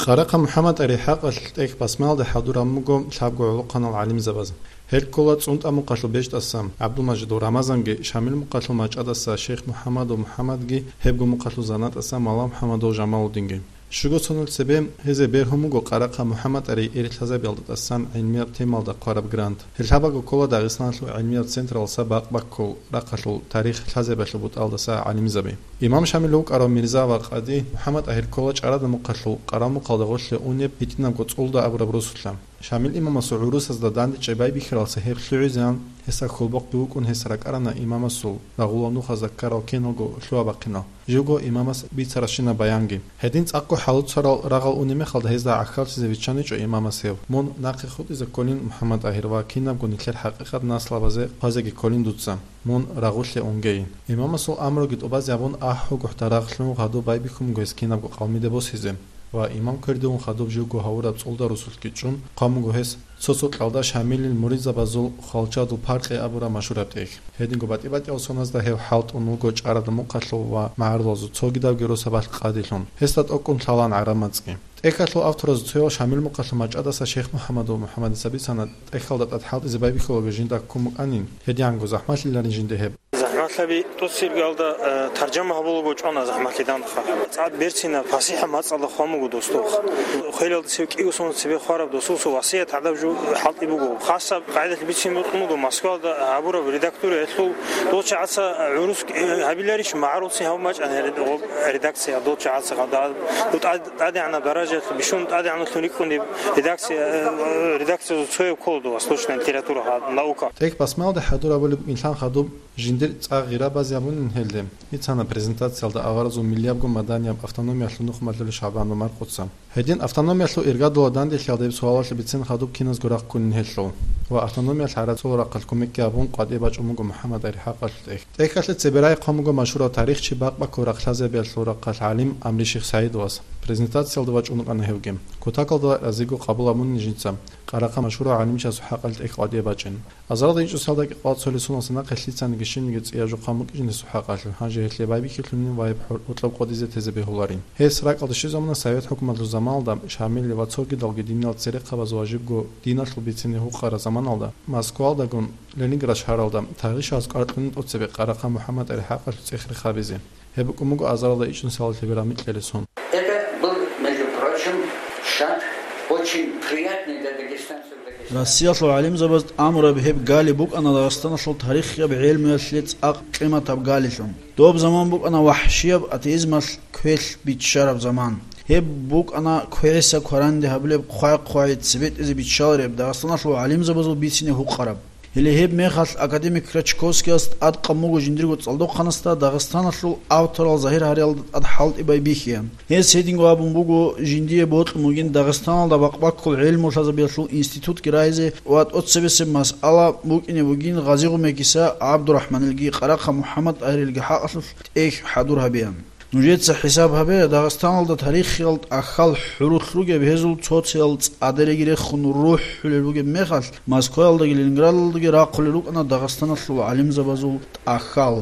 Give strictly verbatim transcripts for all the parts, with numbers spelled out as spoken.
قرق محمد أري حق التك بسمال ده حضور أمجو شابجو علقنا العلم زباز هركولات صنت أمو قتل بيشت أسام عبد المجيد ورمضان جي شامل مقتل ماجد أسا شيخ محمد ومحمد جي هبجو مقتل زنات أسام الله محمد وجمال الدين جي شغل سنول سبب هذا بيرهمو قرق محمد أري إرتلازة بيلد أسام علمية تيمال ده قرب جراند هالحبا كولا داغستان لو علمية سنترال سباق بكو رقتل تاريخ الحزب بلبوت ألد أسا علم زبي إمام شامل لوك أرى ميرزا وقادي محمد أهل كولاج أراد مقتل قرامو قادغوش لأونيب بيتنا قط أولدا أبو ربروسلام شامل إمام سعورس از دادند جبای بخیرال سهر خلوزان هسا خلبق دوکون هسرک أرنا إمام سول لغولانو خزکارال کنالگو خلوا بقینا جوگو إمام بیتراشینا بیانگی هدینت اکو حالت سرال رغال اونیم خالد هزدا عخال سیزویچانی جو إمام سیو من نقی خود از کلین محمد أهل و کینام گونیتلر حقیقت نسل بازه قازگی کلین دوتسام من رغوش لأونگی إمام سول امر گید اوباز یابون آهو گحتراق خلون غدو بای بکم گویس کینام گو قومی دبوس هزم و إمام كردون خدوب جوجو هورا تصولدا رسول كيتشون قامو هس سوسوت قالدا شامل المريض بازول خالچا دو فرق ابورا مشورتك هدين گوبات ابات اوسوناز ده حالت اونوگو چارد مقتل و معرض صوگدا گرو سبال قاديلون هستات اوكون تلان عرماتسكي ეკალო ავტოროს ძველ შამილ მოყალ მაჭადასა შეხ მუჰამადო მუჰამადი საბისანა ეკალდათ ათალ ზებაიბი ხოლო ჟინდა კუმკანინ ჰედიანგო ზაჰმაშილარი ჟინდეჰებ زحمتلبي توصيل قالدا ترجمه هبولو جونا زحمتلدان خا صاد بيرسينا فصيحه مصل خامو دوستو خيل سيك يوسون سبي خراب دوسوس وصيه تعذب جو حلطي بو خاصه قاعده بيتشين نودو ماسكو ابورا ريداكتور اتلو دوتش عسا عروس هابيلاريش معروسي هاو ماج انا ريداكسيا دوتش عسا قاعده دوت عادي عنا درجه بيشون عادي عنا كليكون ريداكسيا ريداكسيا سوي كولدو واسلوشنا ليتراتورا نаука تك بسمال ده حضور اول انسان خدوب ჟინდერ წაღირა ბაზიამუნ ჰელდემ იცანა პრეზენტაცია და აღარაზო მილიაბგო მადანიამ ავტონომია ლუნუ ხმალელი შაბანო მარყოცა ჰედინ ავტონომია ლუ ერგადოლა დანდი ხალდებ სუალაშ ბიცენ ხადუბ კინოს გორახ კუნ ჰელო ვა ავტონომია ჰარაცო რაყალ კომიკი აბუნ ყადე ბაჭუმუგო მუჰამად არი ჰაყალ ტეხ ტეხალე ცებერაი ხომუგო მაშურა თარიხში ბაყბა ქორახლაზე ბელსურაყალ ალიმ ამრი შიხ საიდوس პრეზენტაცია და ბაჭუმუ ყანა ჰევგემ ქოთაკალდა აზიგო ყაბულამუნ ნიჟინცამ قرقه مشهور عالم شاس حقلت اخ قاديه باچن ازراد اینجا سالدا که قاد سولسون سنا قلیتسن گشین گیت یاجو قامو گین سو حقل هاجه هلی بایبی کلونین وایب اطلب قادیزه تزه به هولارین هس راق aldışı زمان سویت حکومت زمان da şamil ve çoğu dalga dinal seri qavaz vacib go dinal bitini huqara zaman aldı Moskva da gon Leningrad şaharalda tarix şaz qartının otsebe qaraqa Muhammed Ali haqal tsixri xabizi hep umugo azarda için salat beramikleri son Это был, между прочим, шаг очень приятный для дагестанцев. Россия шо алим забаст амура бихеб гали бук ана Дагестана шо тарих я بعلم يسلت اق قيمه اب гали шо دوب زمان бук ана وحشيه атеизм كويل بيتشرب زمان هب бук ана كويسه كورانده حبل خوي خوي تسبت از بيتشار Дагестана шо алим забазу битсине хуқараб Или хеб мехал академик Крачковский аст ад камуго жиндирго цалдо ханаста Дагестан шо авторал захир харил ад халт ибай бихия хес хединго абун буго жиндие бот мугин Дагестан да бакбак кул илм шазабил шо институт кирайзе ват отсебес масала бугине бугин газигу мекиса Абдурахман илги қарақа Мухаммад арилги хақасл эк хадур хабиан نوجت حساب هبه داغستان دا تاریخ یلت اخال حروخ روگه بهزول توتیلت ادرگیره خون روح لوگه میخال مسکو دا لنینگراد دا راقل روگ انا داغستان شو علم زبازول اخال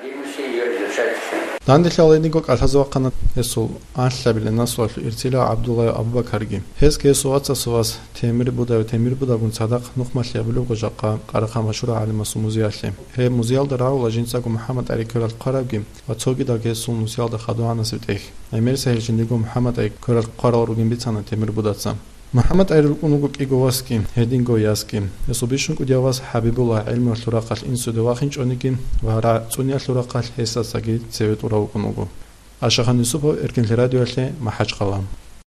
Dandil alendingo qalhazwa qanat esul anhlabil nasol irtila Abdullah Abubakargi hes kesuatsa suvas temir buda temir buda gun sadaq nuqmashli bilu qojaqa qaraqa mashhur alim muziyalli he muziyal da raula jinsago Muhammad Ali Koral qarabgi va çogi da kesul muziyal da xaduana sivteh emir sahilchindigo Muhammad Ali Koral qarorugin bitsana temir budatsa محمد أيرل أنوغ إيجواسكي هيدينغو ياسكي يصبيشون كديواس حبيب الله علم الثراقل إنسو دواخنش أونيكين وهرا سونيا الثراقل هيسا ساقي تسويت وراو أنوغو أشخان يسوبو إركن لراديو أشلي محاج قوام